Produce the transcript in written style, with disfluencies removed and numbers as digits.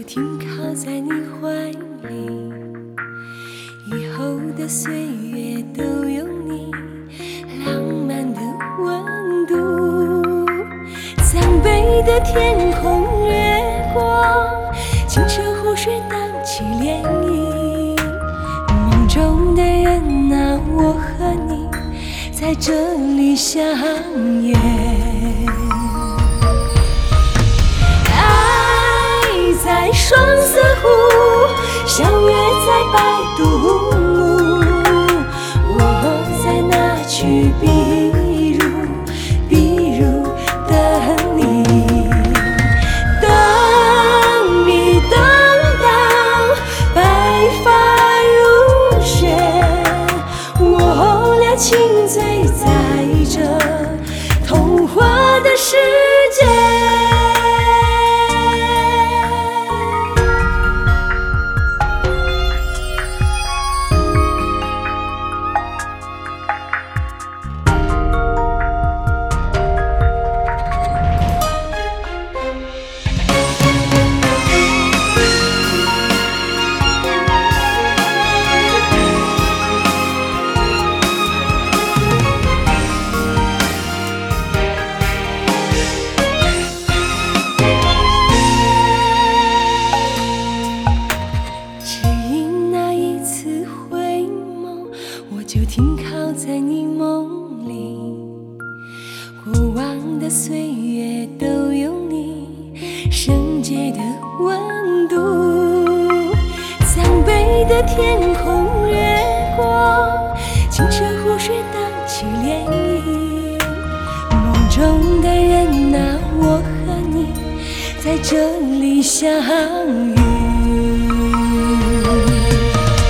停靠在你怀里，以后的岁月都有你浪漫的温度。苍白的天空，月光，清澈湖水荡起涟漪。梦中的人啊，我和你在这里相约。爱在双色湖，相约在白杜牧。我在那曲碧如等你，等你等到白发如雪，我俩轻醉在这童话的世界。就停靠在你梦里，过往的岁月都有你圣洁的温度。苍白的天空，月光，清澈湖水荡起涟漪。梦中的人啊，我和你在这里相遇。